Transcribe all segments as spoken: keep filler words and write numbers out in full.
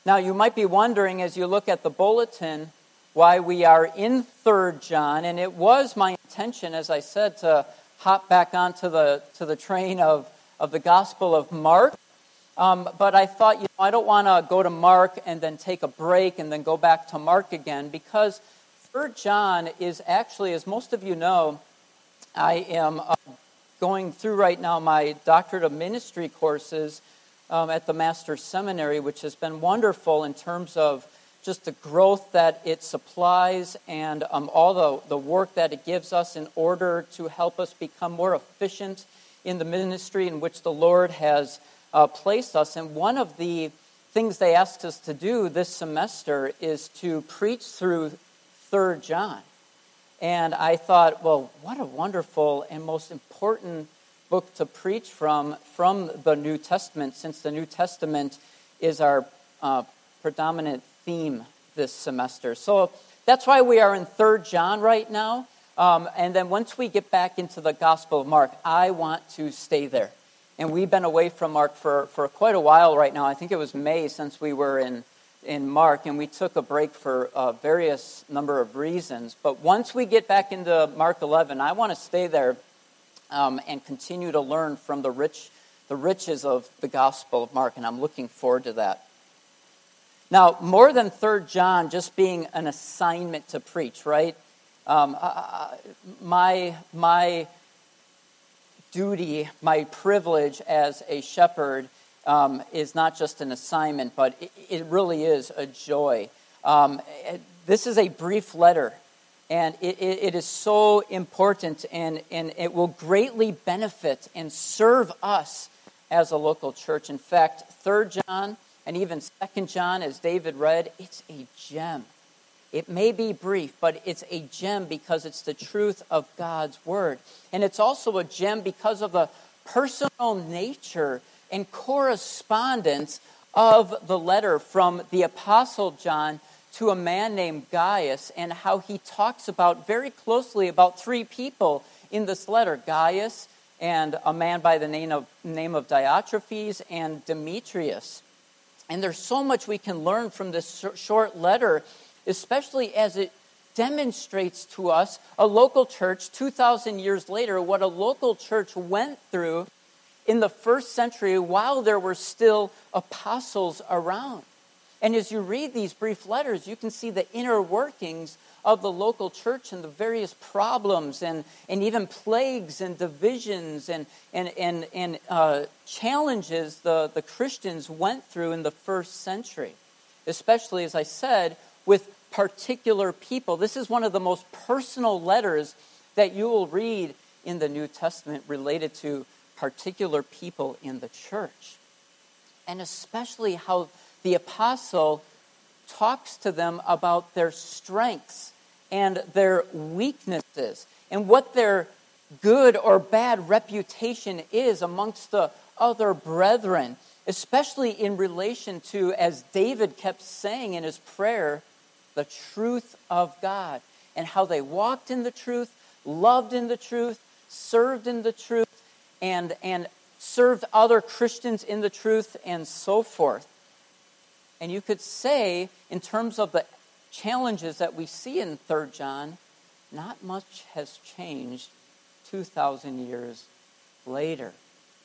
Now, you might be wondering as you look at the bulletin why we are in Third John, and it was my intention, as I said, to hop back onto the to the train of, of the Gospel of Mark. Um, but I thought, you know, I don't want to go to Mark and then take a break and then go back to Mark again, because Third John is actually, as most of you know, I am uh, going through right now my Doctorate of Ministry courses um, at the Master's Seminary, which has been wonderful in terms of just the growth that it supplies and um, all the, the work that it gives us in order to help us become more efficient in the ministry in which the Lord has uh, placed us. And one of the things they asked us to do this semester is to preach through Third John. And I thought, well, what a wonderful and most important book to preach from, from the New Testament, since the New Testament is our uh, predominant theme this semester. So that's why we are in Third John right now. Um, and then once we get back into the Gospel of Mark, I want to stay there. And we've been away from Mark for, for quite a while right now. I think it was May since we were in in Mark, and we took a break for uh, various number of reasons. But once we get back into Mark eleven, I want to stay there um, and continue to learn from the rich, the riches of the Gospel of Mark, and I'm looking forward to that. Now, more than Third John just being an assignment to preach, right? Um, uh, my my duty, my privilege as a shepherd Um, is not just an assignment, but it, it really is a joy. Um, it, this is a brief letter, and it, it, it is so important, and, and it will greatly benefit and serve us as a local church. In fact, Third John and even Second John, as David read, it's a gem. It may be brief, but it's a gem because it's the truth of God's word. And it's also a gem because of the personal nature and correspondence of the letter from the Apostle John to a man named Gaius, and how he talks about very closely about three people in this letter: Gaius, and a man by the name of, name of Diotrephes, and Demetrius. And there's so much we can learn from this short letter, especially as it demonstrates to us a local church two thousand years later, what a local church went through in the first century while there were still apostles around. And as you read these brief letters, you can see the inner workings of the local church and the various problems and, and even plagues and divisions and, and, and, and uh, challenges the, the Christians went through in the first century. Especially, as I said, with particular people. This is one of the most personal letters that you will read in the New Testament related to particular people in the church. And especially how the apostle talks to them about their strengths and their weaknesses and what their good or bad reputation is amongst the other brethren, especially in relation to, as David kept saying in his prayer, the truth of God, and how they walked in the truth, loved in the truth, served in the truth, and, and served other Christians in the truth, and so forth. And you could say, in terms of the challenges that we see in Third John, not much has changed two thousand years later.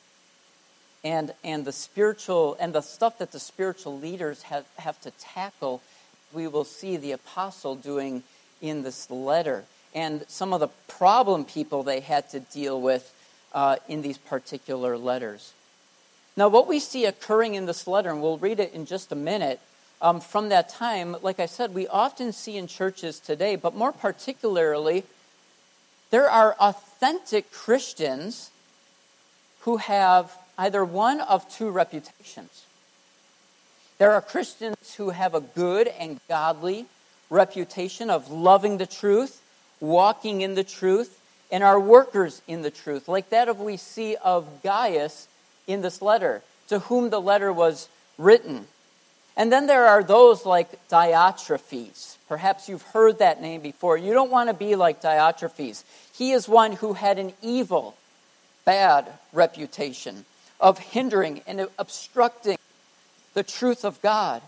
And, and the spiritual, and the stuff that the spiritual leaders have, have to tackle, we will see the apostle doing in this letter. And some of the problem people they had to deal with uh, in these particular letters. Now, what we see occurring in this letter, and we'll read it in just a minute, um, from that time, like I said, we often see in churches today, but more particularly, there are authentic Christians who have either one of two reputations. There are Christians who have a good and godly reputation of loving the truth, walking in the truth, and are workers in the truth, like that of we see of Gaius in this letter, to whom the letter was written. And then there are those like Diotrephes. Perhaps you've heard that name before. You don't want to be like Diotrephes. He is one who had an evil, bad reputation of hindering and obstructing the truth of God.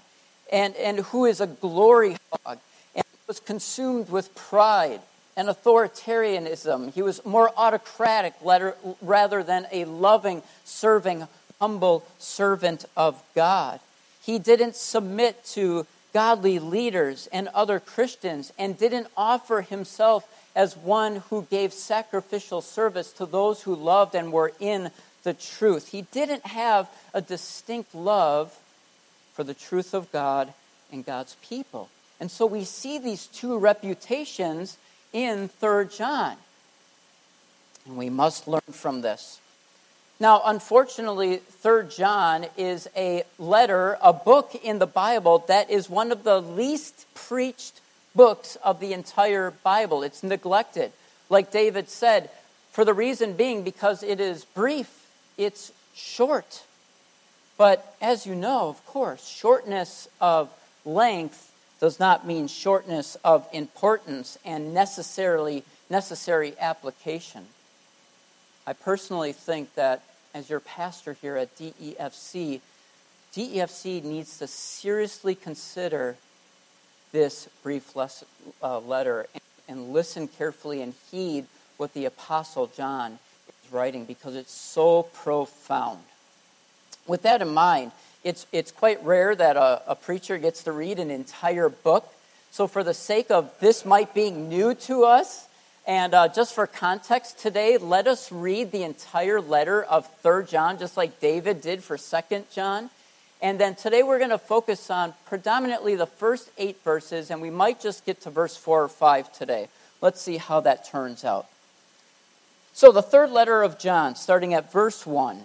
and, and who is a glory hog, and was consumed with pride and authoritarianism. He was more autocratic rather than a loving, serving, humble servant of God. He didn't submit to godly leaders and other Christians, and didn't offer himself as one who gave sacrificial service to those who loved and were in the truth. He didn't have a distinct love for the truth of God and God's people. And so we see these two reputations in Third John. And we must learn from this. Now, unfortunately, Third John is a letter, a book in the Bible that is one of the least preached books of the entire Bible. It's neglected, like David said, for the reason being because it is brief, it's short. But as you know, of course, shortness of length does not mean shortness of importance and necessarily necessary application. I personally think that as your pastor here at D E F C, D E F C needs to seriously consider this brief les- uh, letter and, and listen carefully and heed what the Apostle John is writing, because it's so profound. With that in mind, it's it's quite rare that a, a preacher gets to read an entire book. So for the sake of this might being new to us, and uh, just for context today, let us read the entire letter of Third John, just like David did for Second John. And then today we're going to focus on predominantly the first eight verses, and we might just get to verse four or five today. Let's see how that turns out. So the third letter of John, starting at verse one.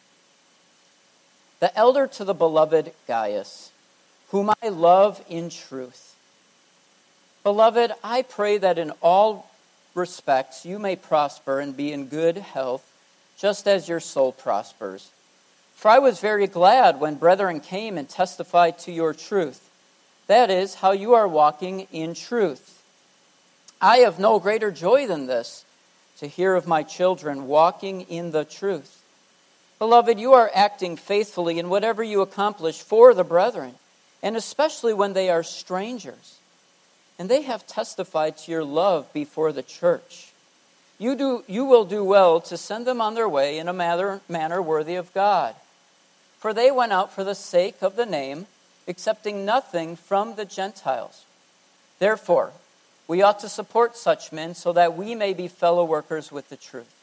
The elder to the beloved Gaius, whom I love in truth. Beloved, I pray that in all respects you may prosper and be in good health, just as your soul prospers. For I was very glad when brethren came and testified to your truth. That is, how you are walking in truth. I have no greater joy than this, to hear of my children walking in the truth. Beloved, you are acting faithfully in whatever you accomplish for the brethren, and especially when they are strangers. And they have testified to your love before the church. You do, you will do well to send them on their way in a manner, manner worthy of God. For they went out for the sake of the name, accepting nothing from the Gentiles. Therefore, we ought to support such men so that we may be fellow workers with the truth.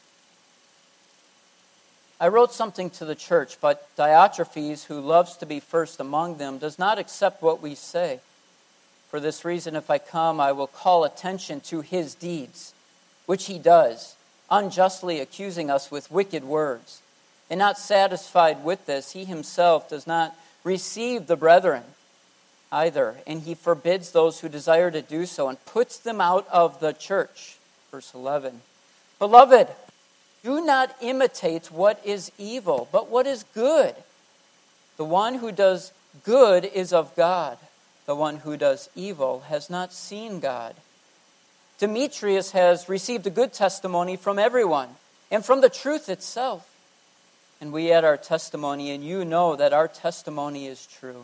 I wrote something to the church, but Diotrephes, who loves to be first among them, does not accept what we say. For this reason, if I come, I will call attention to his deeds, which he does, unjustly accusing us with wicked words. And not satisfied with this, he himself does not receive the brethren either, and he forbids those who desire to do so and puts them out of the church. Verse eleven. Beloved, do not imitate what is evil, but what is good. The one who does good is of God. The one who does evil has not seen God. Demetrius has received a good testimony from everyone and from the truth itself. And we add our testimony, and you know that our testimony is true.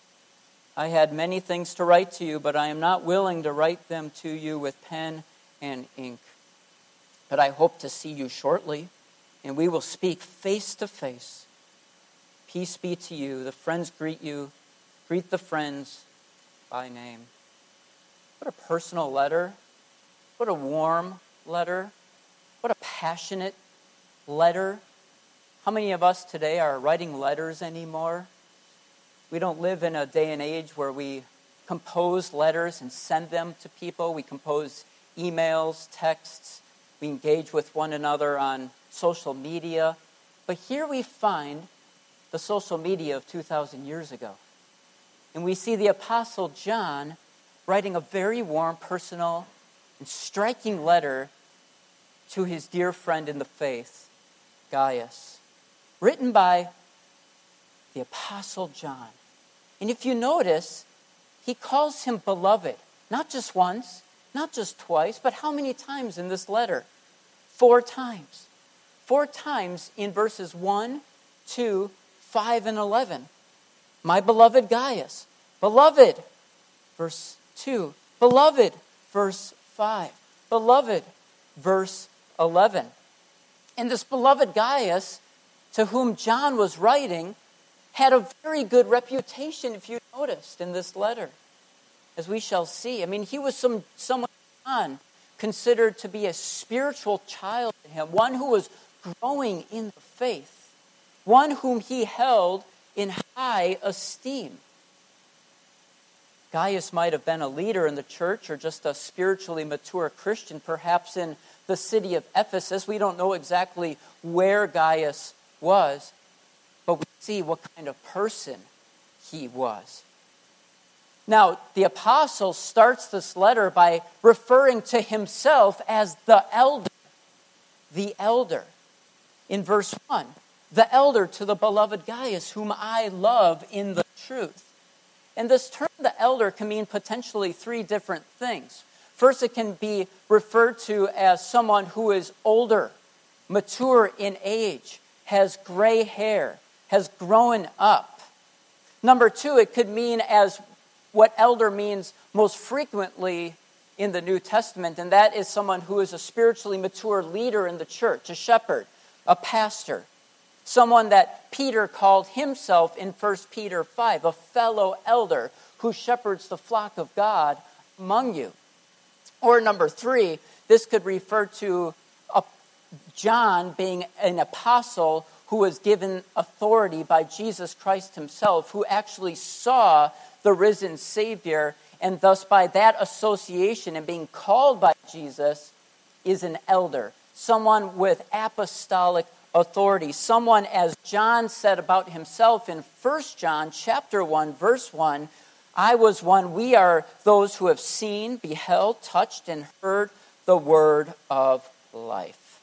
I had many things to write to you, but I am not willing to write them to you with pen and ink. But I hope to see you shortly, and we will speak face to face. Peace be to you. The friends greet you. Greet the friends by name. What a personal letter. What a warm letter. What a passionate letter. How many of us today are writing letters anymore? We don't live in a day and age where we compose letters and send them to people. We compose emails, texts. We engage with one another on social media. But here we find the social media of two thousand years ago. And we see the Apostle John writing a very warm, personal, and striking letter to his dear friend in the faith, Gaius. Written by the Apostle John. And if you notice, he calls him beloved. Not just once, not just twice, but how many times in this letter? Four times. Four times in verses one, two, five, and eleven. My beloved Gaius, Beloved, verse two. Beloved, verse five. Beloved, verse eleven. And this beloved Gaius, to whom John was writing, had a very good reputation, if you noticed, in this letter, as we shall see. I mean, he was some someone John considered to be a spiritual child to him, one who was growing in the faith, one whom he held in high esteem. Gaius might have been a leader in the church or just a spiritually mature Christian, perhaps in the city of Ephesus. We don't know exactly where Gaius was, but we see what kind of person he was. Now, the apostle starts this letter by referring to himself as the elder. The elder. In verse one, the elder to the beloved Gaius, whom I love in the truth. And this term, the elder, can mean potentially three different things. First, it can be referred to as someone who is older, mature in age, has gray hair, has grown up. Number two, it could mean as what elder means most frequently in the New Testament, and that is someone who is a spiritually mature leader in the church, a shepherd, a pastor, someone that Peter called himself in First Peter five, a fellow elder who shepherds the flock of God among you. Or number three, this could refer to a, John being an apostle who was given authority by Jesus Christ himself, who actually saw the risen Savior, and thus by that association and being called by Jesus is an elder, someone with apostolic authority, someone, as John said about himself in First John chapter one, verse one, I was one, we are those who have seen, beheld, touched, and heard the word of life.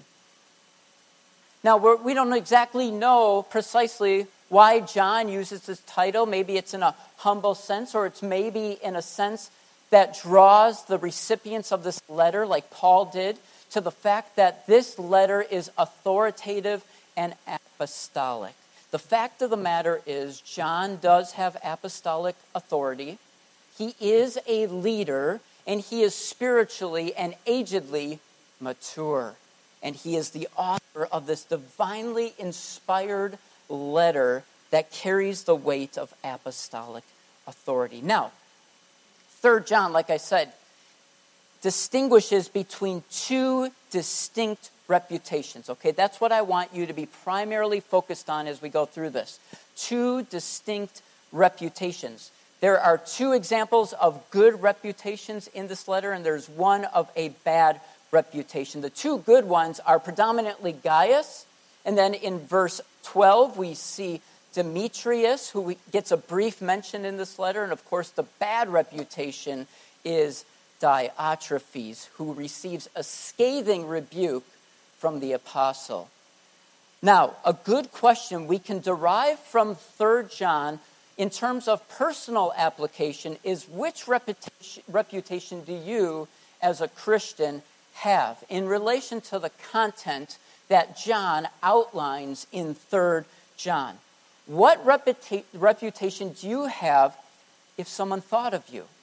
Now, we're, we don't exactly know precisely why John uses this title. Maybe it's in a humble sense, or it's maybe in a sense that draws the recipients of this letter, like Paul did, to the fact that this letter is authoritative and apostolic. The fact of the matter is, John does have apostolic authority. He is a leader, and he is spiritually and agedly mature. And he is the author of this divinely inspired letter that carries the weight of apostolic authority. Now, Third John, like I said, distinguishes between two distinct reputations. Okay, that's what I want you to be primarily focused on as we go through this. Two distinct reputations. There are two examples of good reputations in this letter, and there's one of a bad reputation. The two good ones are predominantly Gaius, and then in verse twelve we see Demetrius, who gets a brief mention in this letter, and of course the bad reputation is Diotrephes, who receives a scathing rebuke from the apostle. Now, a good question we can derive from Third John in terms of personal application is, which reputation, reputation do you as a Christian have in relation to the content that John outlines in Third John? What reputa- reputation do you have if someone thought of you?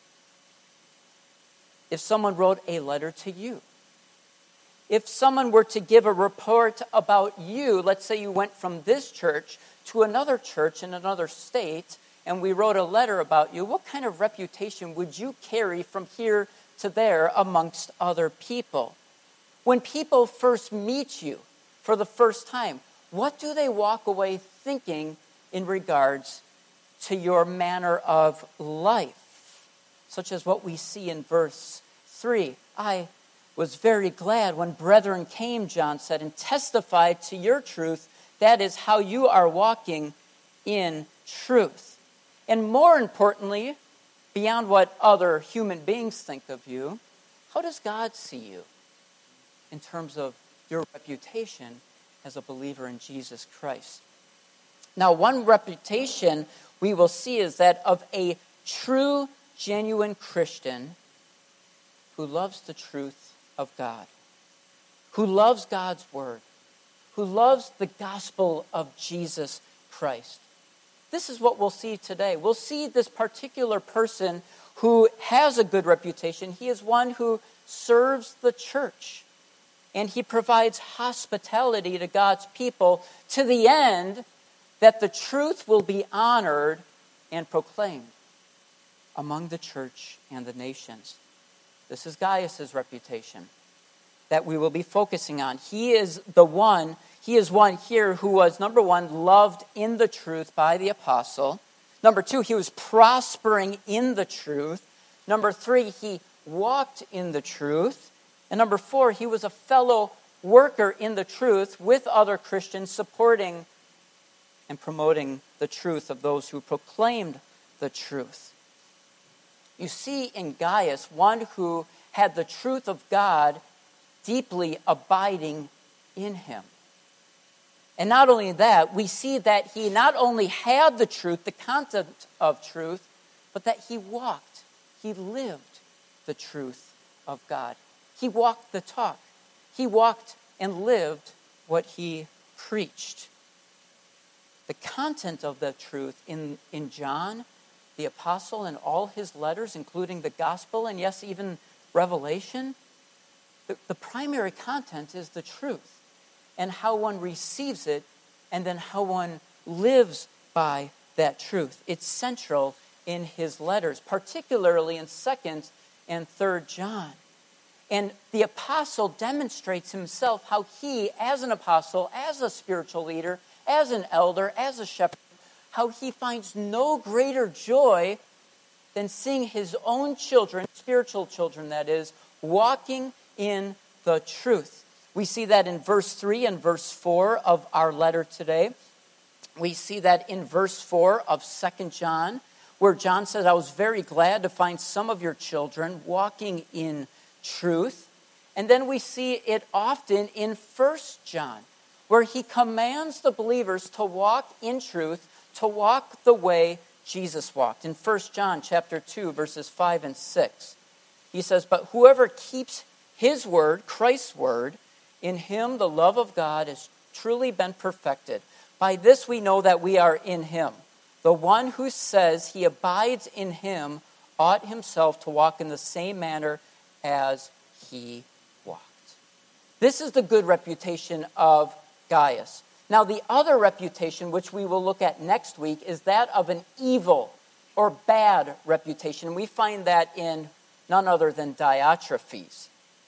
If someone wrote a letter to you? If someone were to give a report about you, let's say you went from this church to another church in another state, and we wrote a letter about you, what kind of reputation would you carry from here to there amongst other people? When people first meet you for the first time, what do they walk away thinking in regards to your manner of life? Such as what we see in verse three. I was very glad when brethren came, John said, and testified to your truth. That is how you are walking in truth. And more importantly, beyond what other human beings think of you, how does God see you in terms of your reputation as a believer in Jesus Christ? Now, one reputation we will see is that of a true, genuine Christian who loves the truth of God, who loves God's word, who loves the gospel of Jesus Christ. this is what we'll see today. We'll see this particular person who has a good reputation. He is one who serves the church, and he provides hospitality to God's people to the end that the truth will be honored and proclaimed among the church and the nations. This is Gaius' reputation that we will be focusing on. He is the one, he is one here who was, number one, loved in the truth by the apostle. Number two, he was prospering in the truth. Number three, he walked in the truth. And number four, he was a fellow worker in the truth with other Christians, supporting and promoting the truth of those who proclaimed the truth. You see in Gaius one who had the truth of God deeply abiding in him. And not only that, we see that he not only had the truth, the content of truth, but that he walked, he lived the truth of God. He walked the talk. He walked and lived what he preached. The content of the truth in, in John, the apostle, and all his letters, including the gospel, and yes, even Revelation, the, the primary content is the truth and how one receives it and then how one lives by that truth. It's central in his letters, particularly in second and third John. And the apostle demonstrates himself how he, as an apostle, as a spiritual leader, as an elder, as a shepherd, how he finds no greater joy than seeing his own children, spiritual children that is, walking in the truth. We see that in verse three and verse four of our letter today. We see that in verse four of Second John, where John says, I was very glad to find some of your children walking in truth. And then we see it often in First John, where he commands the believers to walk in truth, to walk the way Jesus walked. In First John chapter two, verses five and six, he says, but whoever keeps his word, Christ's word, in him the love of God has truly been perfected. By this we know that we are in him. The one who says he abides in him ought himself to walk in the same manner as he walked. This is the good reputation of Gaius. Now, the other reputation, which we will look at next week, is that of an evil or bad reputation. We find that in none other than Diotrephes.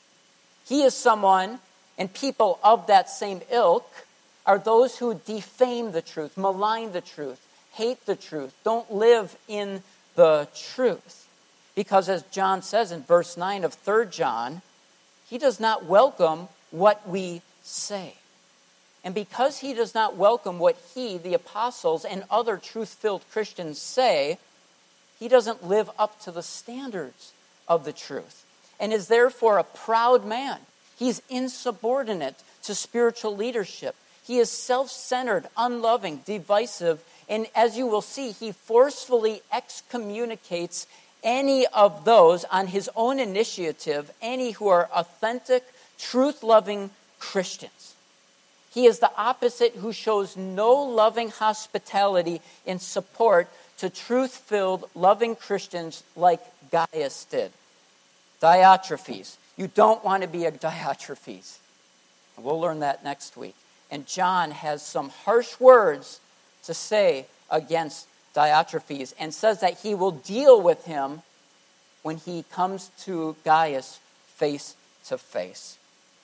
He is someone, and people of that same ilk are those who defame the truth, malign the truth, hate the truth, don't live in the truth. Because as John says in verse nine of Third John, he does not welcome what we say. And because he does not welcome what he, the apostles, and other truth-filled Christians say, he doesn't live up to the standards of the truth and is therefore a proud man. He's insubordinate to spiritual leadership. He is self-centered, unloving, divisive, and as you will see, he forcefully excommunicates any of those on his own initiative, any who are authentic, truth-loving Christians. He is the opposite who shows no loving hospitality and support to truth-filled, loving Christians like Gaius did. Diotrephes. You don't want to be a Diotrephes. We'll learn that next week. And John has some harsh words to say against Diotrephes and says that he will deal with him when he comes to Gaius face to face.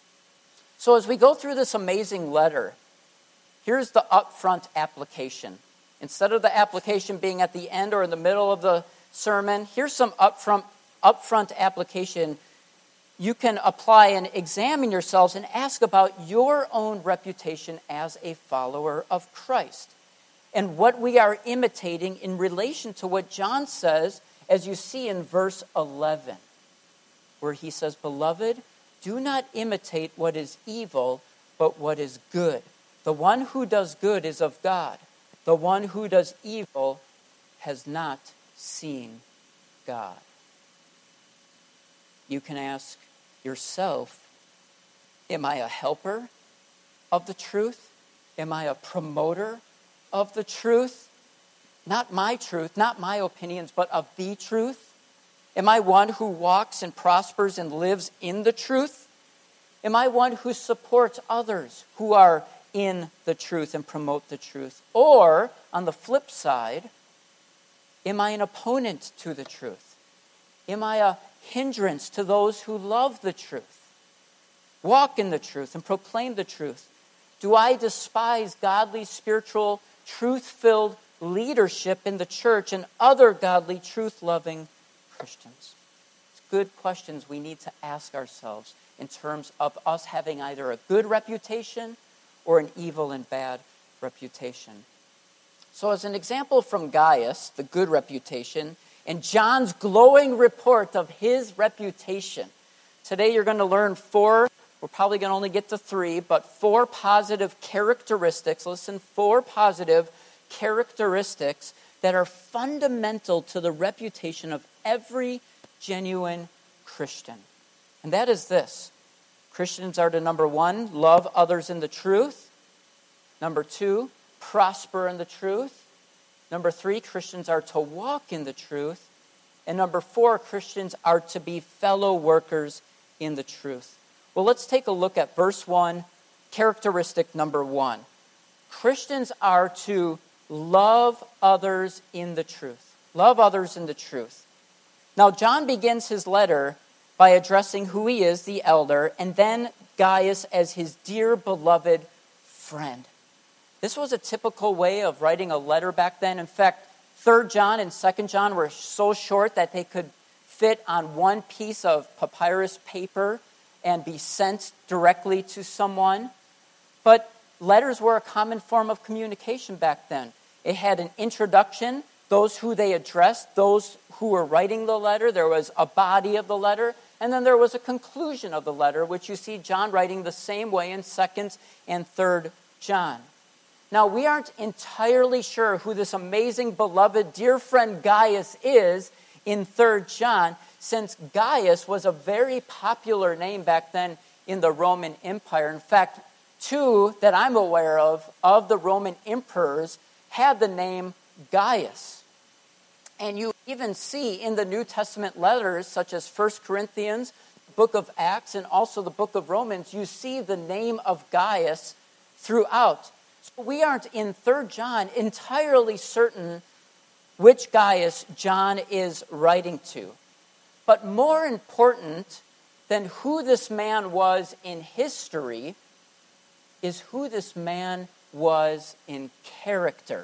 So as we go through this amazing letter, here's the upfront application. Instead of the application being at the end or in the middle of the sermon, here's some upfront, upfront application you can apply and examine yourselves and ask about your own reputation as a follower of Christ and what we are imitating in relation to what John says, as you see in verse eleven, where he says, Beloved, do not imitate what is evil, but what is good. The one who does good is of God. The one who does evil has not seen God. You can ask yourself, am I a helper of the truth? Am I a promoter of the truth? Not my truth, not my opinions, but of the truth? Am I one who walks and prospers and lives in the truth? Am I one who supports others who are in the truth and promote the truth? Or, on the flip side, am I an opponent to the truth? Am I a hindrance to those who love the truth, walk in the truth, and proclaim the truth? Do I despise godly, spiritual, truth-filled leadership in the church and other godly, truth-loving Christians? It's good questions we need to ask ourselves in terms of us having either a good reputation or an evil and bad reputation. So as an example from Gaius, the good reputation, and John's glowing report of his reputation, today you're going to learn four, we're probably going to only get to three, but four positive characteristics, listen, four positive characteristics that are fundamental to the reputation of every genuine Christian. And that is this. Christians are to, number one, love others in the truth. Number two, prosper in the truth. Number three, Christians are to walk in the truth. And number four, Christians are to be fellow workers in the truth. Well, let's take a look at verse one, characteristic number one. Christians are to love others in the truth. Love others in the truth. Now, John begins his letter by addressing who he is, the elder, and then Gaius as his dear beloved friend. This was a typical way of writing a letter back then. In fact, Third John and Second John were so short that they could fit on one piece of papyrus paper and be sent directly to someone. But letters were a common form of communication back then. It had an introduction, those who they addressed, those who were writing the letter. There was a body of the letter, and then there was a conclusion of the letter, which you see John writing the same way in Second and Third John. Now, we aren't entirely sure who this amazing, beloved, dear friend Gaius is in Third John, since Gaius was a very popular name back then in the Roman Empire. In fact, two that I'm aware of, of the Roman emperors, had the name Gaius. And you even see in the New Testament letters, such as First Corinthians, the book of Acts, and also the book of Romans, you see the name of Gaius throughout. So we aren't in Third John entirely certain which Gaius John is writing to. But more important than who this man was in history is who this man was in character.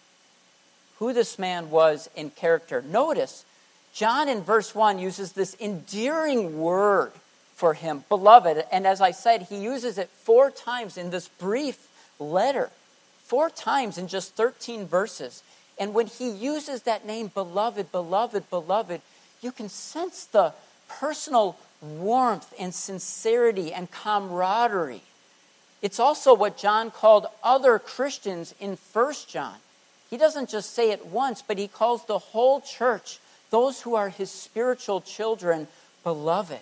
Who this man was in character. Notice, John in verse one uses this endearing word for him, beloved. And as I said, he uses it four times in this brief letter. Four times in just thirteen verses. And when he uses that name, beloved, beloved, beloved, you can sense the personal warmth and sincerity and camaraderie. It's also what John called other Christians in First John. He doesn't just say it once, but he calls the whole church, those who are his spiritual children, beloved.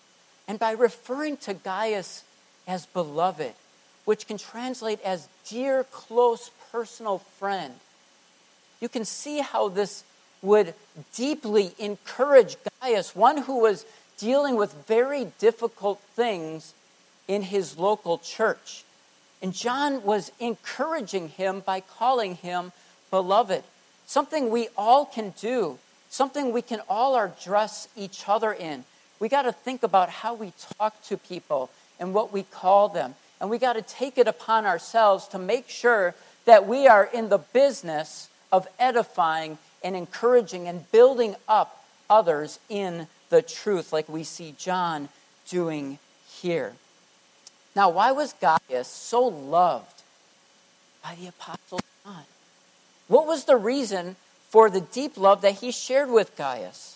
And by referring to Gaius as beloved, which can translate as dear, close, personal friend, you can see how this would deeply encourage Gaius, one who was dealing with very difficult things in his local church. And John was encouraging him by calling him beloved. Something we all can do, something we can all address each other in. We got to think about how we talk to people and what we call them. And we got to take it upon ourselves to make sure that we are in the business of edifying and encouraging and building up others in the truth, like we see John doing here. Now, why was Gaius so loved by the Apostle John? What was the reason for the deep love that he shared with Gaius?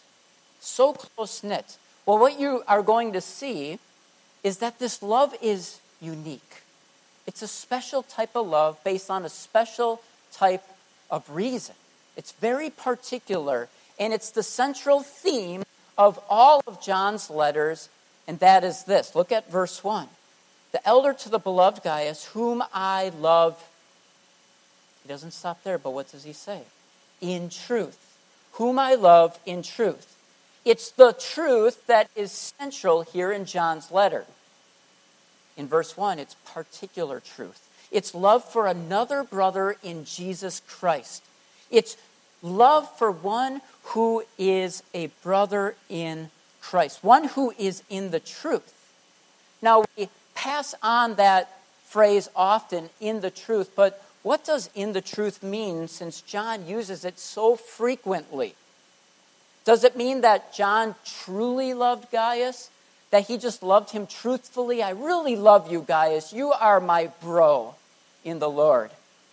So close-knit. Well, what you are going to see is that this love is unique. It's a special type of love based on a special type of reason. It's very particular, and it's the central theme of all of John's letters, and that is this. Look at verse one. The elder to the beloved Gaius, whom I love. He doesn't stop there, but what does he say? in truth. Whom I love in truth. It's the truth that is central here in John's letter. In verse one, it's particular truth. It's love for another brother in Jesus Christ. It's love for one who is a brother in Christ, one who is in the truth. Now, we pass on that phrase often, in the truth, but what does in the truth mean since John uses it so frequently? Does it mean that John truly loved Gaius? That he just loved him truthfully? I really love you, Gaius. You are my bro in the Lord.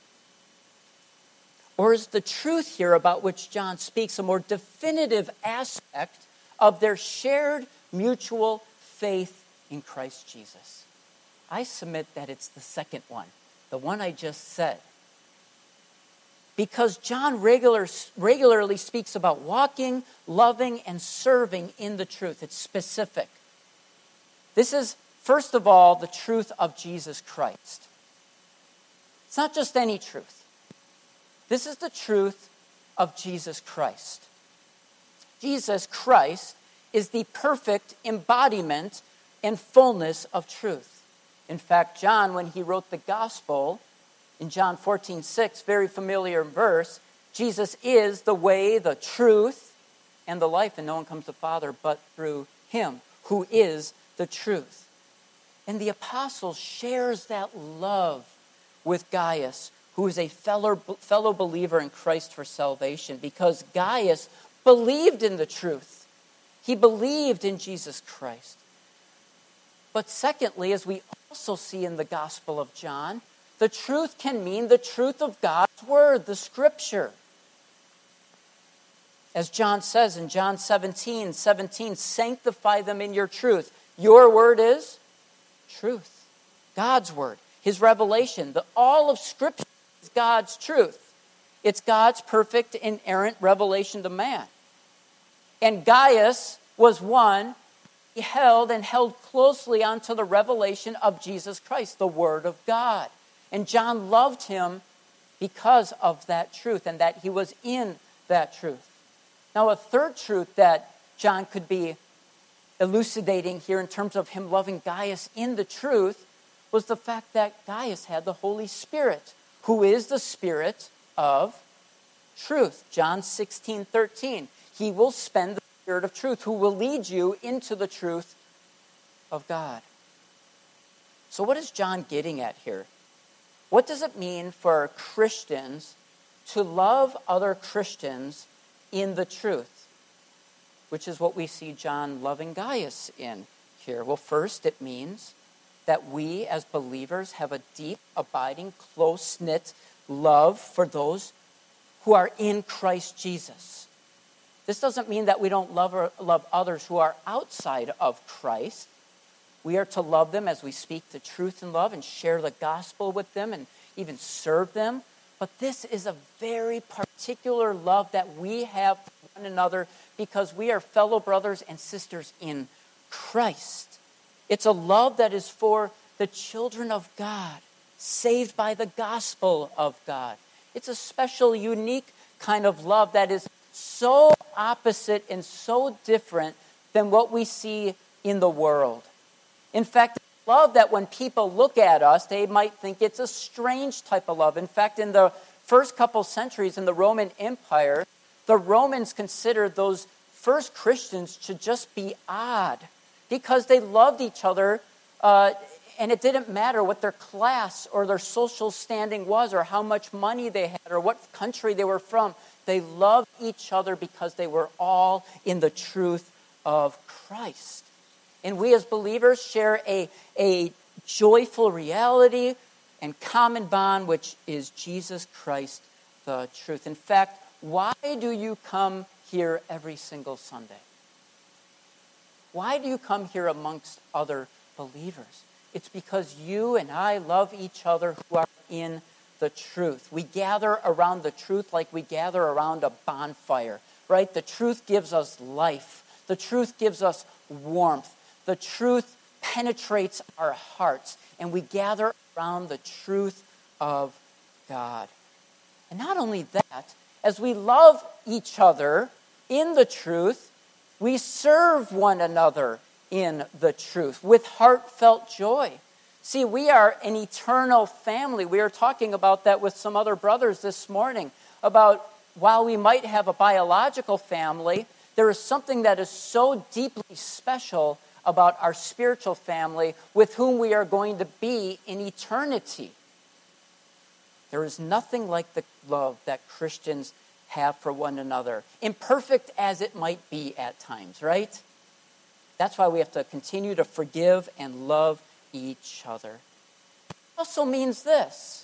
Or is the truth here about which John speaks a more definitive aspect of their shared mutual faith in Christ Jesus? I submit that it's the second one, the one I just said. Because John regular, regularly speaks about walking, loving, and serving in the truth. It's specific. This is, first of all, the truth of Jesus Christ. It's not just any truth. This is the truth of Jesus Christ. Jesus Christ is the perfect embodiment and fullness of truth. In fact, John, when he wrote the gospel, in John fourteen six, very familiar verse, Jesus is the way, the truth, and the life, and no one comes to the Father but through him, who is the truth. And the apostle shares that love with Gaius, who is a fellow, fellow believer in Christ for salvation, because Gaius believed in the truth. He believed in Jesus Christ. But secondly, as we also see in the Gospel of John, the truth can mean the truth of God's word, the scripture. As John says in John seventeen seventeen, sanctify them in your truth. Your word is truth. God's word, his revelation. The, all of scripture is God's truth. It's God's perfect, inerrant revelation to man. And Gaius was one he held and held closely onto the revelation of Jesus Christ, the word of God. And John loved him because of that truth and that he was in that truth. Now, a third truth that John could be elucidating here in terms of him loving Gaius in the truth was the fact that Gaius had the Holy Spirit, who is the Spirit of truth. John sixteen thirteen. He will spend the Spirit of truth, who will lead you into the truth of God. So what is John getting at here? What does it mean for Christians to love other Christians in the truth? Which is what we see John loving Gaius in here. Well, first, it means that we as believers have a deep, abiding, close-knit love for those who are in Christ Jesus. This doesn't mean that we don't love or love others who are outside of Christ. We are to love them as we speak the truth in love and share the gospel with them and even serve them. But this is a very particular love that we have for one another because we are fellow brothers and sisters in Christ. It's a love that is for the children of God, saved by the gospel of God. It's a special, unique kind of love that is so opposite and so different than what we see in the world. In fact, love that when people look at us, they might think it's a strange type of love. In fact, in the first couple centuries in the Roman Empire, the Romans considered those first Christians to just be odd because they loved each other, uh, and it didn't matter what their class or their social standing was or how much money they had or what country they were from. They loved each other because they were all in the truth of Christ. And we as believers share a, a joyful reality and common bond, which is Jesus Christ, the truth. In fact, why do you come here every single Sunday? Why do you come here amongst other believers? It's because you and I love each other who are in the truth. We gather around the truth like we gather around a bonfire, right? The truth gives us life. The truth gives us warmth. The truth penetrates our hearts, and we gather around the truth of God. And not only that, As we love each other in the truth, we serve one another in the truth with heartfelt joy. See, we are an eternal family. We are talking about that with some other brothers this morning, about while we might have a biological family, there is something that is so deeply special about our spiritual family with whom we are going to be in eternity. There is nothing like the love that Christians have for one another, imperfect as it might be at times, right? That's why we have to continue to forgive and love each other. It also means this.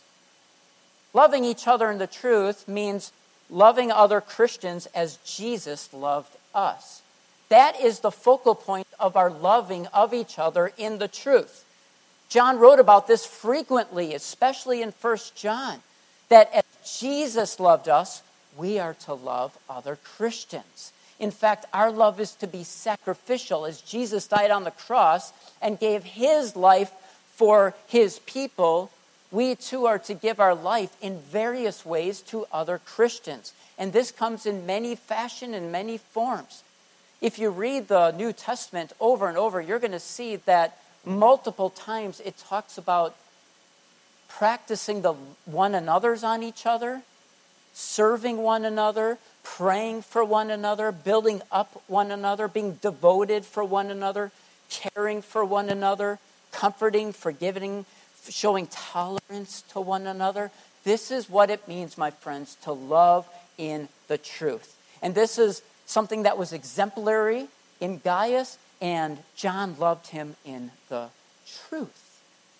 Loving each other in the truth means loving other Christians as Jesus loved us. That is the focal point of our loving of each other in the truth. John wrote about this frequently, especially in First John, that as Jesus loved us, we are to love other Christians. In fact, our love is to be sacrificial, as Jesus died on the cross and gave his life for his people. We too are to give our life in various ways to other Christians. And this comes in many fashion and many forms. If you read the New Testament over and over, you're going to see that multiple times it talks about practicing the one another's on each other, serving one another, praying for one another, building up one another, being devoted for one another, caring for one another, comforting, forgiving, showing tolerance to one another. This is what it means, my friends, to love in the truth. And this is something that was exemplary in Gaius, and John loved him in the truth.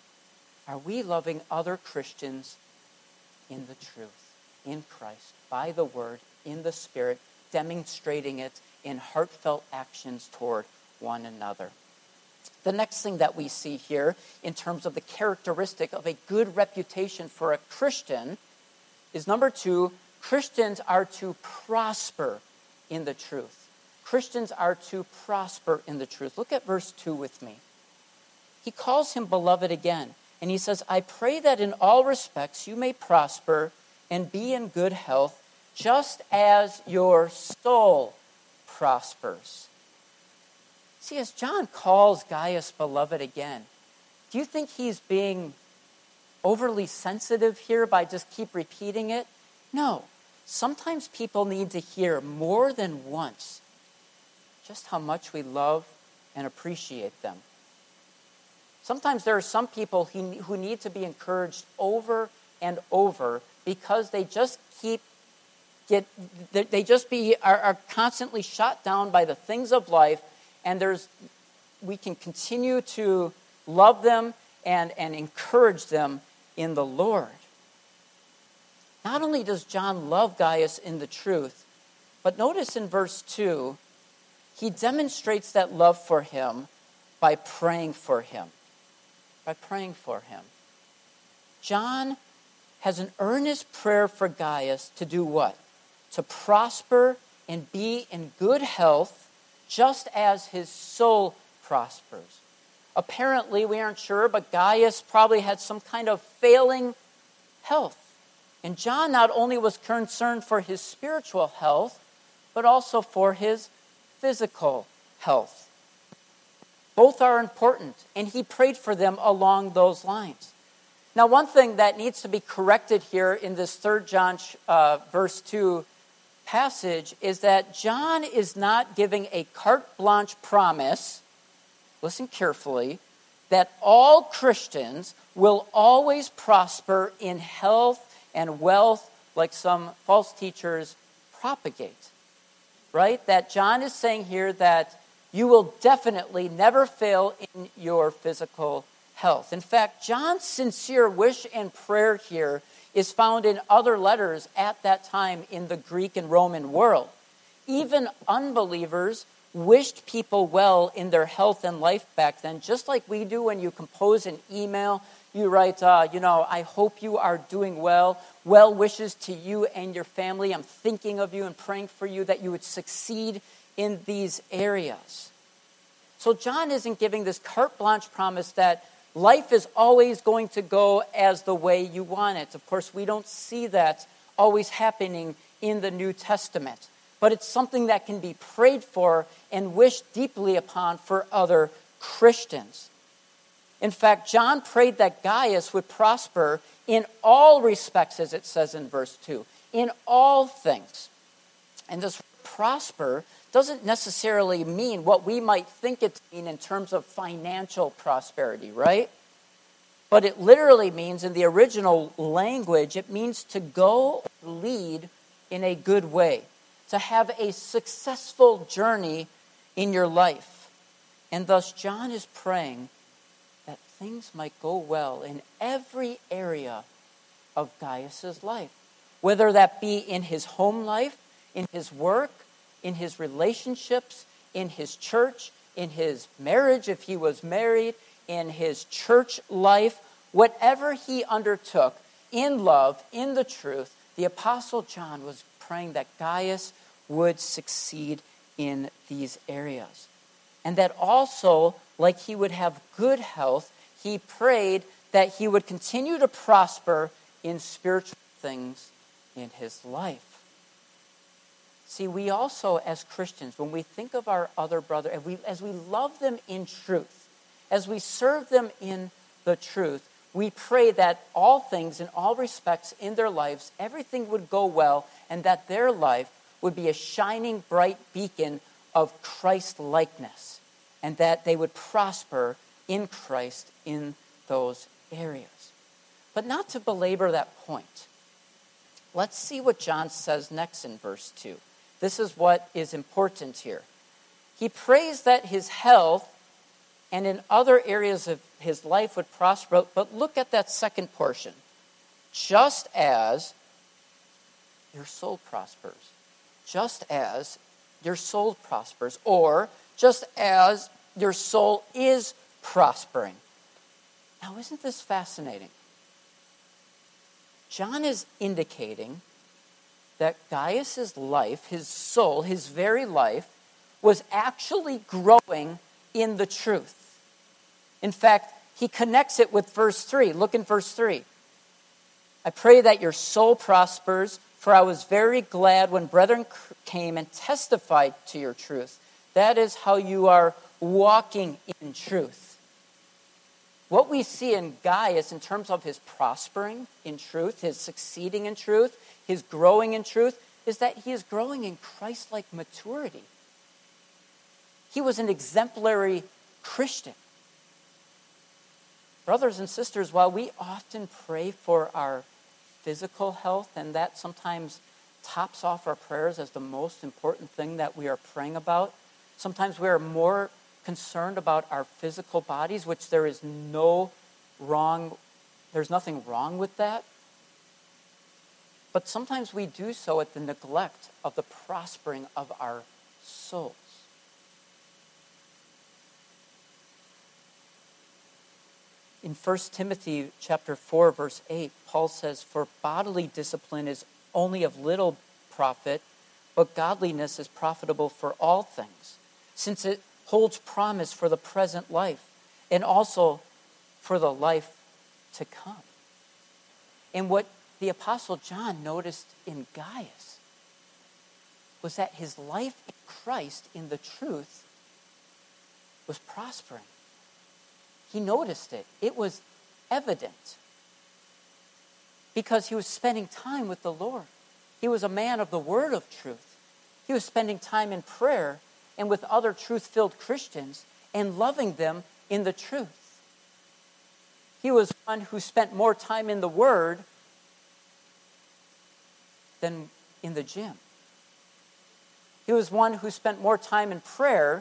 Are we loving other Christians in the truth, in Christ, by the word, in the Spirit, demonstrating it in heartfelt actions toward one another? The next thing that we see here in terms of the characteristic of a good reputation for a Christian is, number two, Christians are to prosper in the truth. Christians are to prosper in the truth. Look at verse two with me. He calls him beloved again, and he says, I pray that in all respects you may prosper and be in good health, just as your soul prospers. See, as John calls Gaius beloved again, do you think he's being overly sensitive here by just keep repeating it? No. Sometimes people need to hear more than once just how much we love and appreciate them. Sometimes there are some people who who need to be encouraged over and over because they just keep get they just be are, are constantly shot down by the things of life, and there's we can continue to love them and, and encourage them in the Lord. Not only does John love Gaius in the truth, but notice in verse two, he demonstrates that love for him by praying for him. By praying for him. John has an earnest prayer for Gaius to do what? To prosper and be in good health, just as his soul prospers. Apparently, we aren't sure, but Gaius probably had some kind of failing health. And John not only was concerned for his spiritual health, but also for his physical health. Both are important, and he prayed for them along those lines. Now, one thing that needs to be corrected here in this third John uh, verse two passage is that John is not giving a carte blanche promise, listen carefully, that all Christians will always prosper in health and wealth like some false teachers propagate. Right? That John is saying here that you will definitely never fail in your physical health. In fact, John's sincere wish and prayer here is found in other letters at that time in the Greek and Roman world. Even unbelievers wished people well in their health and life back then, just like we do when you compose an email. You write, uh, you know, I hope you are doing well. Well wishes to you and your family. I'm thinking of you and praying for you that you would succeed in these areas. So John isn't giving this carte blanche promise that life is always going to go as the way you want it. Of course, we don't see that always happening in the New Testament, but it's something that can be prayed for and wished deeply upon for other Christians. In fact, John prayed that Gaius would prosper in all respects, as it says in verse two, in all things. And this prosper doesn't necessarily mean what we might think it to mean in terms of financial prosperity, right? But it literally means, in the original language, it means to go or lead in a good way, to have a successful journey in your life. And thus, John is praying that things might go well in every area of Gaius' life, whether that be in his home life, in his work, in his relationships, in his church, in his marriage if he was married, in his church life, whatever he undertook in love, in the truth, the Apostle John was praying that Gaius would succeed in these areas. And that also, like he would have good health, he prayed that he would continue to prosper in spiritual things in his life. See, we also, as Christians, when we think of our other brother, as we, as we love them in truth, as we serve them in the truth, we pray that all things, in all respects in their lives, everything would go well, and that their life would be a shining, bright beacon of Christ-likeness, and that they would prosper in Christ in those areas. But not to belabor that point, let's see what John says next in verse two. This is what is important here. He prays that his health and in other areas of his life would prosper, but look at that second portion. Just as your soul prospers. Just as your soul prospers. Or just as your soul is prospering. Now, isn't this fascinating? John is indicating that Gaius' life, his soul, his very life, was actually growing in the truth. In fact, he connects it with verse three. Look in verse three. I pray that your soul prospers, for I was very glad when brethren came and testified to your truth. That is how you are walking in truth. What we see in Gaius in terms of his prospering in truth, his succeeding in truth, his growing in truth, is that he is growing in Christ-like maturity. He was an exemplary Christian. Brothers and sisters, while we often pray for our physical health, and that sometimes tops off our prayers as the most important thing that we are praying about, sometimes we are more concerned about our physical bodies, which there is no wrong, there's nothing wrong with that. But sometimes we do so at the neglect of the prospering of our souls. In First Timothy chapter four, verse eight, Paul says, "For bodily discipline is only of little profit, but godliness is profitable for all things, since it holds promise for the present life and also for the life to come." And what the Apostle John noticed in Gaius was that his life in Christ, in the truth, was prospering. He noticed it. It was evident because he was spending time with the Lord. He was a man of the word of truth. He was spending time in prayer and with other truth-filled Christians and loving them in the truth. He was one who spent more time in the Word than in the gym. He was one who spent more time in prayer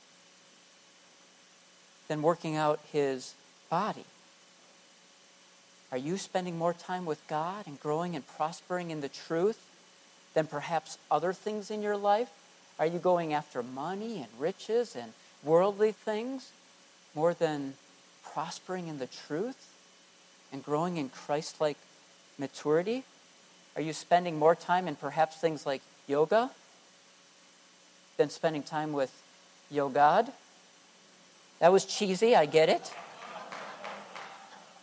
than working out his body. Are you spending more time with God and growing and prospering in the truth than perhaps other things in your life? Are you going after money and riches and worldly things more than prospering in the truth and growing in Christ-like maturity? Are you spending more time in perhaps things like yoga than spending time with Yogad? That was cheesy, I get it.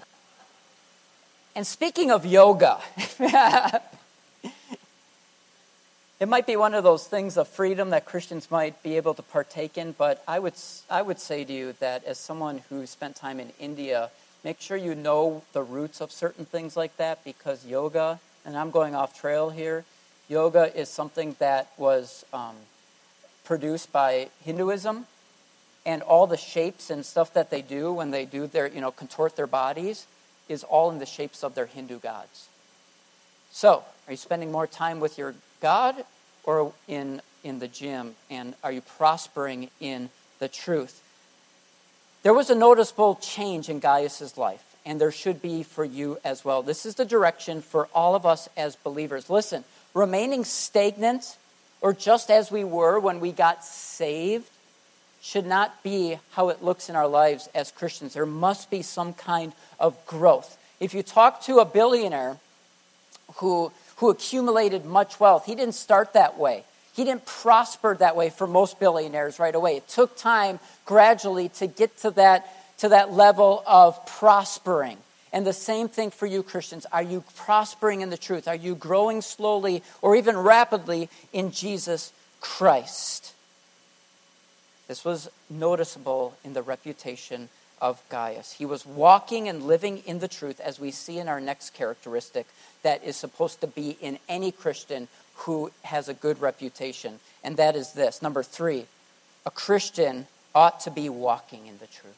And speaking of yoga, It might be one of those things of freedom that Christians might be able to partake in, but I would I would say to you that as someone who spent time in India, make sure you know the roots of certain things like that, because yoga, and I'm going off trail here, yoga is something that was um, produced by Hinduism, and all the shapes and stuff that they do when they do their, you know, contort their bodies is all in the shapes of their Hindu gods. So, are you spending more time with your God or in in the gym? And are you prospering in the truth? There was a noticeable change in Gaius' life, and there should be for you as well. This is the direction for all of us as believers. Listen, remaining stagnant or just as we were when we got saved should not be how it looks in our lives as Christians. There must be some kind of growth. If you talk to a billionaire who who accumulated much wealth, he didn't start that way. He didn't prosper that way for most billionaires right away. It took time gradually to get to that, to that level of prospering. And the same thing for you Christians. Are you prospering in the truth? Are you growing slowly or even rapidly in Jesus Christ? This was noticeable in the reputation of Gaius. He was walking and living in the truth, as we see in our next characteristic that is supposed to be in any Christian who has a good reputation. And that is this. Number three, a Christian ought to be walking in the truth.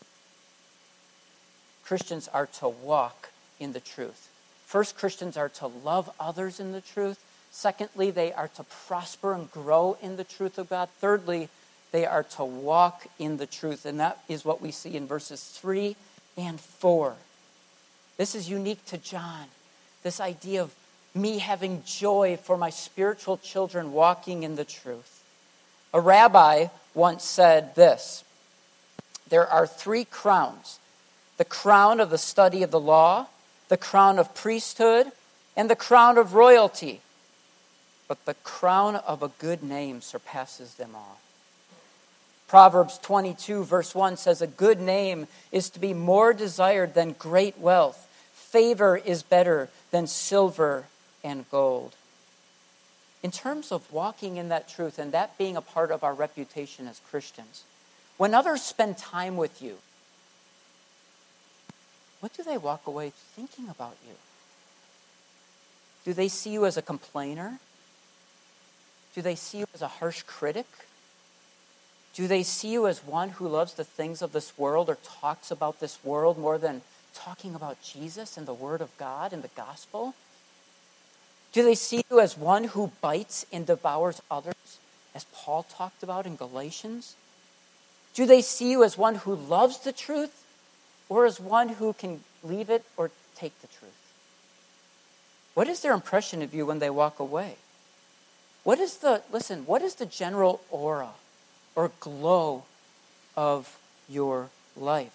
Christians are to walk in the truth. First, Christians are to love others in the truth. Secondly, they are to prosper and grow in the truth of God. Thirdly, they are to walk in the truth. And that is what we see in verses three and four. This is unique to John. This idea of me having joy for my spiritual children walking in the truth. A rabbi once said this: there are three crowns: the crown of the study of the law, the crown of priesthood, and the crown of royalty. But the crown of a good name surpasses them all. Proverbs twenty-two verse one says, a good name is to be more desired than great wealth. Favor is better than silver and gold. In terms of walking in that truth and that being a part of our reputation as Christians, when others spend time with you, what do they walk away thinking about you? Do they see you as a complainer? Do they see you as a harsh critic? Do they see you as one who loves the things of this world or talks about this world more than talking about Jesus and the Word of God and the gospel? Do they see you as one who bites and devours others, as Paul talked about in Galatians? Do they see you as one who loves the truth or as one who can leave it or take the truth? What is their impression of you when they walk away? What is the, listen, what is the general aura or glow of your life?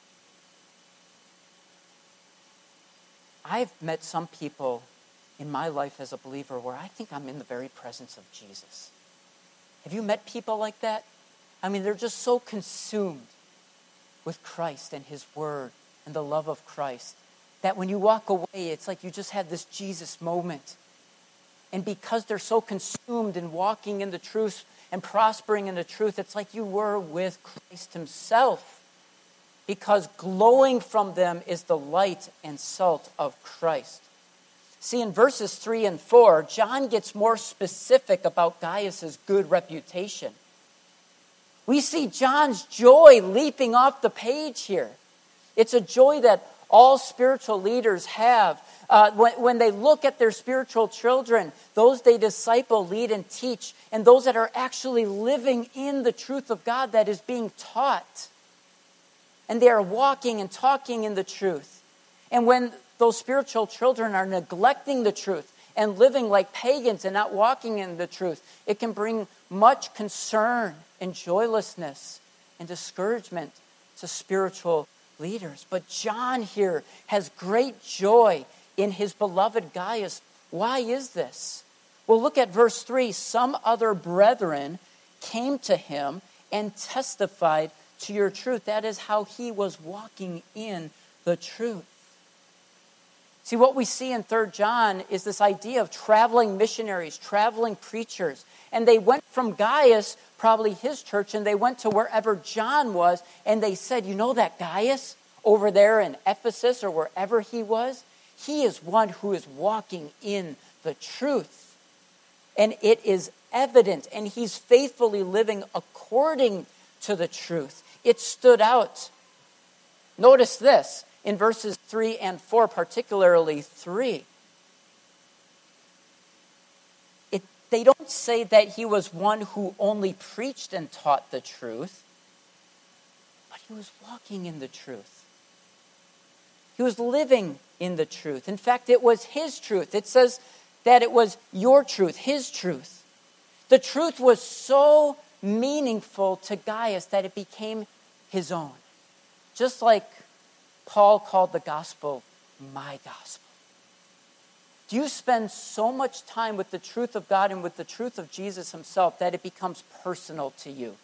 I've met some people in my life as a believer where I think I'm in the very presence of Jesus. Have you met people like that? I mean, they're just so consumed with Christ and His Word and the love of Christ that when you walk away, it's like you just had this Jesus moment. And because they're so consumed in walking in the truth and prospering in the truth, it's like you were with Christ Himself. Because glowing from them is the light and salt of Christ. See, in verses three and four, John gets more specific about Gaius' good reputation. We see John's joy leaping off the page here. It's a joy that all spiritual leaders have. Uh, when, when they look at their spiritual children, those they disciple, lead, and teach, and those that are actually living in the truth of God that is being taught. And they are walking and talking in the truth. And when those spiritual children are neglecting the truth and living like pagans and not walking in the truth, it can bring much concern and joylessness and discouragement to spiritual leaders. But John here has great joy in his beloved Gaius. Why is this? Well, look at verse three. Some other brethren came to him and testified to your truth. That is how he was walking in the truth. See, what we see in Third John is this idea of traveling missionaries, traveling preachers. And they went from Gaius, probably his church, and they went to wherever John was, and they said, you know that Gaius over there in Ephesus or wherever he was? He is one who is walking in the truth. And it is evident, and he's faithfully living according to the truth. It stood out. Notice this in verses three and four, particularly three. It, they don't say that he was one who only preached and taught the truth, but he was walking in the truth. He was living in the truth. In fact, it was his truth. It says that it was your truth, his truth. The truth was so meaningful to Gaius that it became his own. Just like Paul called the gospel my gospel. Do you spend so much time with the truth of God and with the truth of Jesus himself that it becomes personal to you?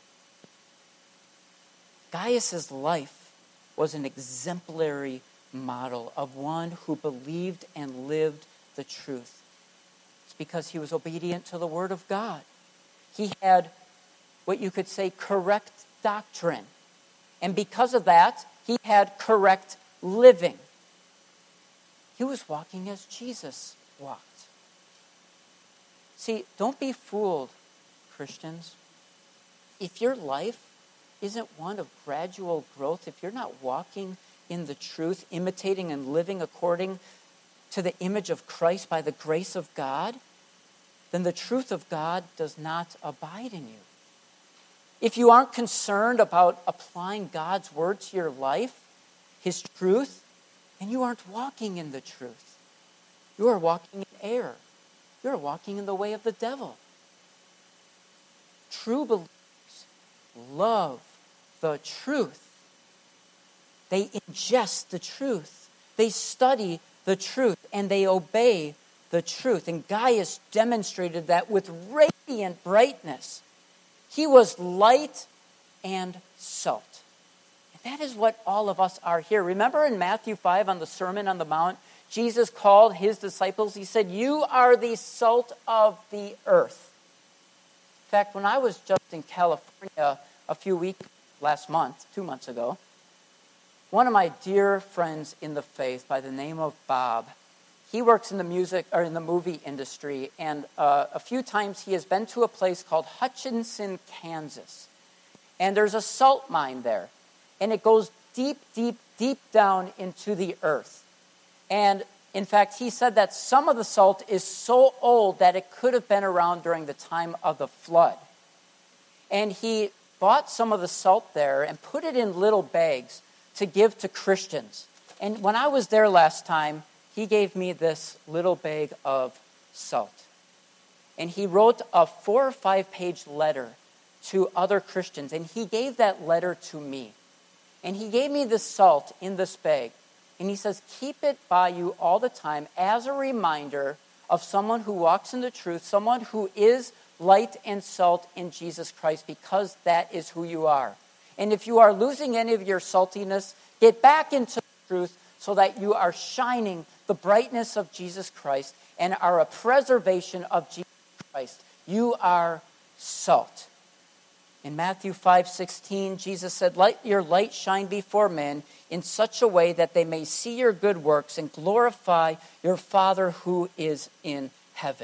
Gaius's life was an exemplary model of one who believed and lived the truth. It's because he was obedient to the word of God. He had what you could say correct doctrine. And because of that, he had correct living. He was walking as Jesus walked. See, don't be fooled, Christians. If your life isn't one of gradual growth, if you're not walking in the truth, imitating and living according to the image of Christ by the grace of God, then the truth of God does not abide in you. If you aren't concerned about applying God's word to your life, his truth, then you aren't walking in the truth. You are walking in error. You're walking in the way of the devil. True believers love the truth. They ingest the truth. They study the truth, and they obey the truth. And Gaius demonstrated that with radiant brightness. He was light and salt. And that is what all of us are here. Remember in Matthew five on the Sermon on the Mount, Jesus called his disciples, he said, you are the salt of the earth. In fact, when I was just in California a few weeks, last month, two months ago, one of my dear friends in the faith by the name of Bob, he works in the music or in the movie industry, and uh, a few times he has been to a place called Hutchinson, Kansas. And there's a salt mine there, and it goes deep, deep, deep down into the earth. And in fact, he said that some of the salt is so old that it could have been around during the time of the flood. And he bought some of the salt there and put it in little bags to give to Christians. And when I was there last time, he gave me this little bag of salt. And he wrote a four or five page letter to other Christians. And he gave that letter to me. And he gave me this salt in this bag. And he says, keep it by you all the time as a reminder of someone who walks in the truth, someone who is light and salt in Jesus Christ, because that is who you are. And if you are losing any of your saltiness, get back into the truth so that you are shining the brightness of Jesus Christ and are a preservation of Jesus Christ. You are salt. In Matthew five sixteen, Jesus said, let your light shine before men in such a way that they may see your good works and glorify your Father who is in heaven.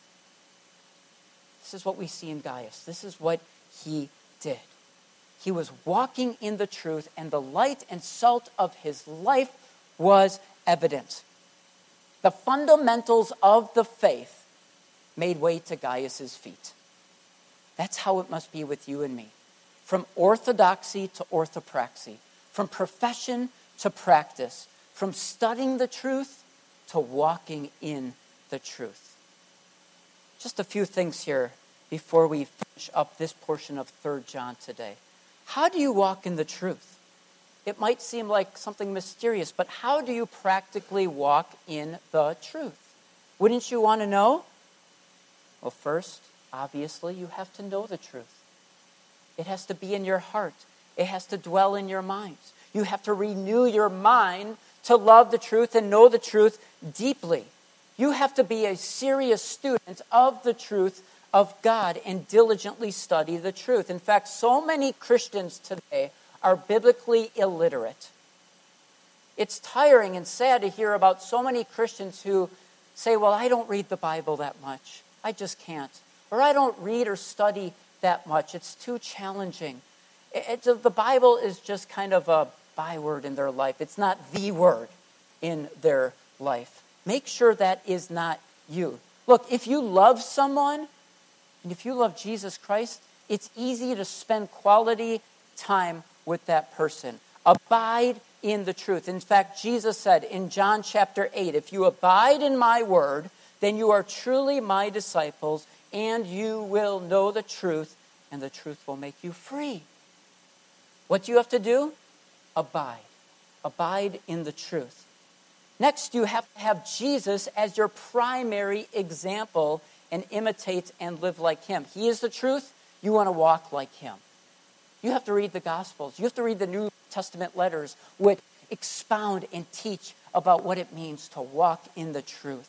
This is what we see in Gaius. This is what he did. He was walking in the truth, and the light and salt of his life was evident. The fundamentals of the faith made way to Gaius's feet. That's how it must be with you and me. From orthodoxy to orthopraxy. From profession to practice. From studying the truth to walking in the truth. Just a few things here before we finish up this portion of Third John today. How do you walk in the truth? It might seem like something mysterious, but how do you practically walk in the truth? Wouldn't you want to know? Well, first, obviously, you have to know the truth. It has to be in your heart. It has to dwell in your minds. You have to renew your mind to love the truth and know the truth deeply. You have to be a serious student of the truth of God and diligently study the truth. In fact, so many Christians today are biblically illiterate. It's tiring and sad to hear about so many Christians who say, well, I don't read the Bible that much. I just can't. Or I don't read or study that much. It's too challenging. It, it, the Bible is just kind of a byword in their life. It's not the word in their life. Make sure that is not you. Look, if you love someone, and if you love Jesus Christ, it's easy to spend quality time with that person. Abide in the truth. In fact, Jesus said in John chapter eight, if you abide in my word, then you are truly my disciples, and you will know the truth, and the truth will make you free. What do you have to do? Abide. Abide in the truth. Next, you have to have Jesus as your primary example and imitate and live like him. He is the truth. You want to walk like him. You have to read the Gospels. You have to read the New Testament letters, which expound and teach about what it means to walk in the truth.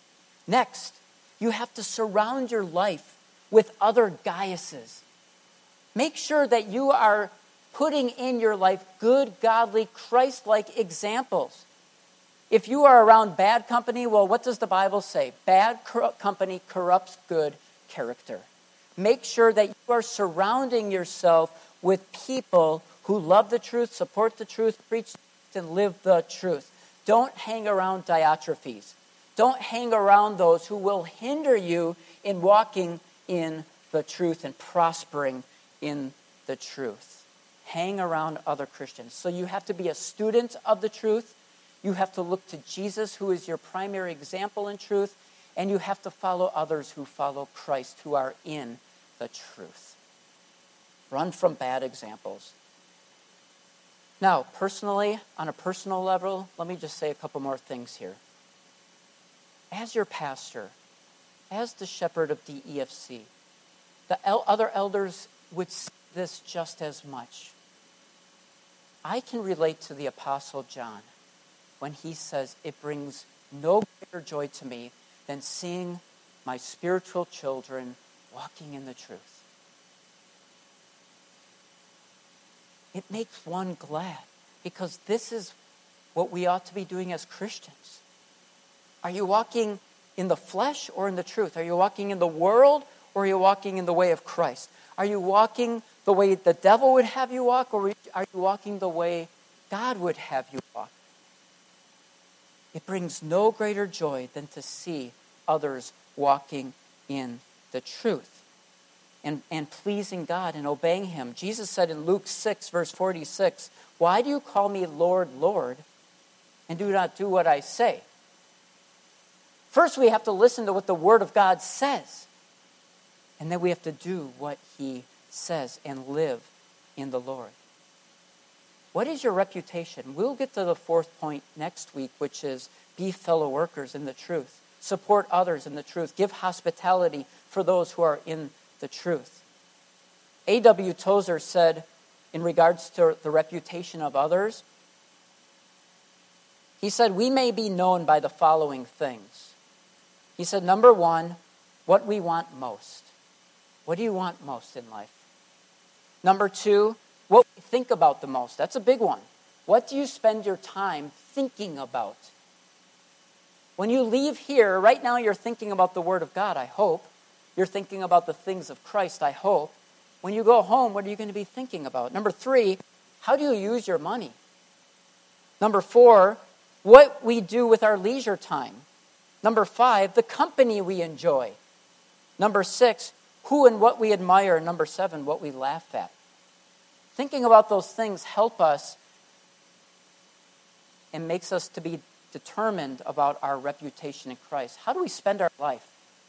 Next, you have to surround your life with other Gaiuses. Make sure that you are putting in your life good, godly, Christ-like examples. If you are around bad company, well, what does the Bible say? Bad cor- company corrupts good character. Make sure that you are surrounding yourself with people who love the truth, support the truth, preach the truth, and live the truth. Don't hang around Diotrephes. Don't hang around those who will hinder you in walking in the truth and prospering in the truth. Hang around other Christians. So you have to be a student of the truth. You have to look to Jesus, who is your primary example in truth, and you have to follow others who follow Christ, who are in the truth. Run from bad examples. Now, personally, on a personal level, let me just say a couple more things here. As your pastor, as the shepherd of D E F C, the el- other elders would see this just as much. I can relate to the Apostle John when he says, it brings no greater joy to me than seeing my spiritual children walking in the truth. It makes one glad, because this is what we ought to be doing as Christians. Are you walking in the flesh or in the truth? Are you walking in the world or are you walking in the way of Christ? Are you walking the way the devil would have you walk, or are you walking the way God would have you walk? It brings no greater joy than to see others walking in the truth and, and pleasing God and obeying him. Jesus said in Luke six, verse forty-six, why do you call me Lord, Lord, and do not do what I say? First, we have to listen to what the Word of God says. And then we have to do what he says and live in the Lord. What is your reputation? We'll get to the fourth point next week, which is be fellow workers in the truth. Support others in the truth. Give hospitality for those who are in the truth. A W Tozer said, in regards to the reputation of others, he said, we may be known by the following things. He said, number one, what we want most. What do you want most in life? Number two, what we think about the most. That's a big one. What do you spend your time thinking about? When you leave here, right now you're thinking about the Word of God, I hope. You're thinking about the things of Christ, I hope. When you go home, what are you going to be thinking about? Number three, how do you use your money? Number four, what we do with our leisure time. Number five, the company we enjoy. Number six, who and what we admire. Number seven, what we laugh at. Thinking about those things help us and makes us to be determined about our reputation in Christ. How do we spend our life?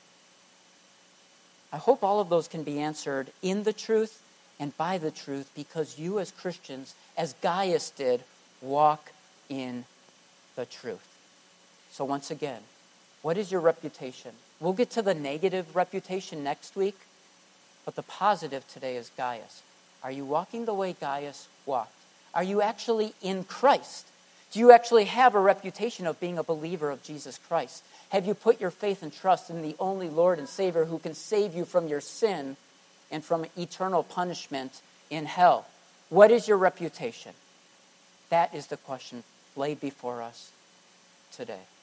I hope all of those can be answered in the truth and by the truth, because you as Christians, as Gaius did, walk in the truth. So once again, what is your reputation? We'll get to the negative reputation next week, but the positive today is Gaius. Are you walking the way Gaius walked? Are you actually in Christ? Do you actually have a reputation of being a believer of Jesus Christ? Have you put your faith and trust in the only Lord and Savior who can save you from your sin and from eternal punishment in hell? What is your reputation? That is the question laid before us today.